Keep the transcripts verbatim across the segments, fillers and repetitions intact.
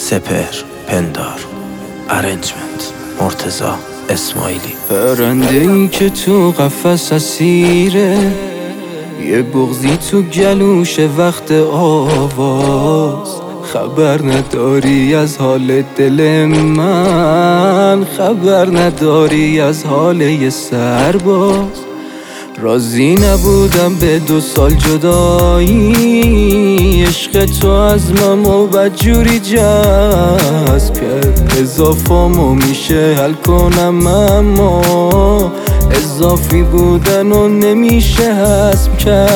سپهر پندار ارنجمنت مرتضی اسماعیلی. پرنده ای که تو قفس اسیره، یه بغضی تو گلوش وقت آواز. خبر نداری از حال دل من، خبر نداری از حال یه سرباز. راضی نبودم به دو سال جدایی، عشق تو از من و بدجوری جذب کرد. اضافامو میشه حل کنم اما اضافی بودن و نمیشه حسب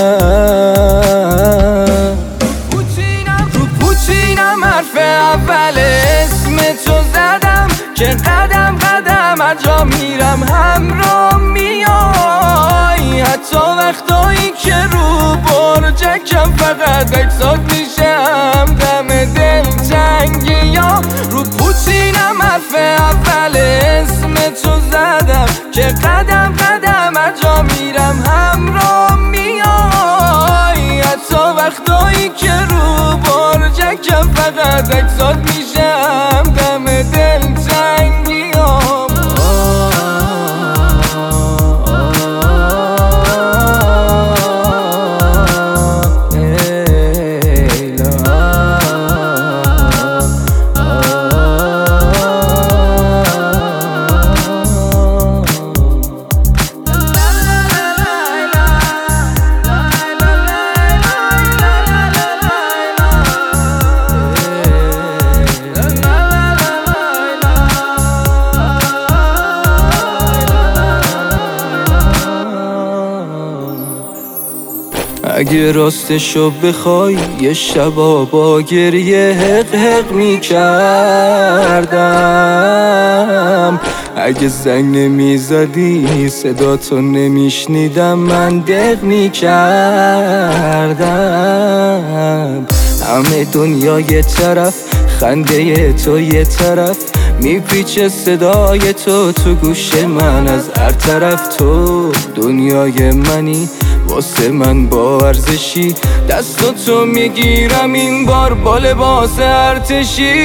کرد. رو پوچینم حرف اول اسم تو زدم که قدم قدم اجا میرم همراه میای. حتی وقتایی که رو برجکم فقط اکسات میشم دم دل تنگی یا. رو پوچینم حرف اول اسم تو زدم که قدم قدم اجا میرم همراه میای. حتی وقتایی که رو برجکم فقط اکسات میشم دم دل تنگی یا. اگه راستشو بخوای یه شبا با گریه حق حق می کردم. اگه زنگ نمی زدی صداتو نمیشنیدم من دق می کردم. همه دنیا یه طرف، خنده تو یه طرف، میپیچه صدای تو تو گوش من از هر طرف. تو دنیای منی واسه من با ارزشی، دستاتو میگیرم این بار با لباس ارتشی.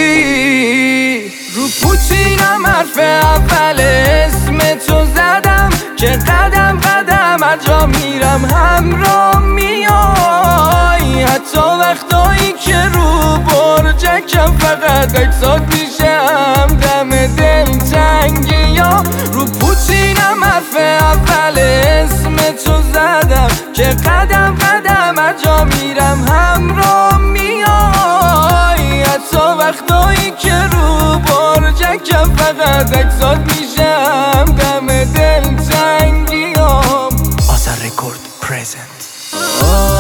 رو پوچینم حرف اول اسم تو زدم که قدم قدم اجا میرم همراه میای. حتی وقتایی که رو برجکم فقط اکسات میشم دم دل تنگی یا. رو پوچینم حرف اول اسم تو زدم که قدم قدم اجا میرم همراه میای. حتی وقتایی که رو برجکم فقط اکسات میشم دم دل تنگی یا. آذر رکورد پرزنت.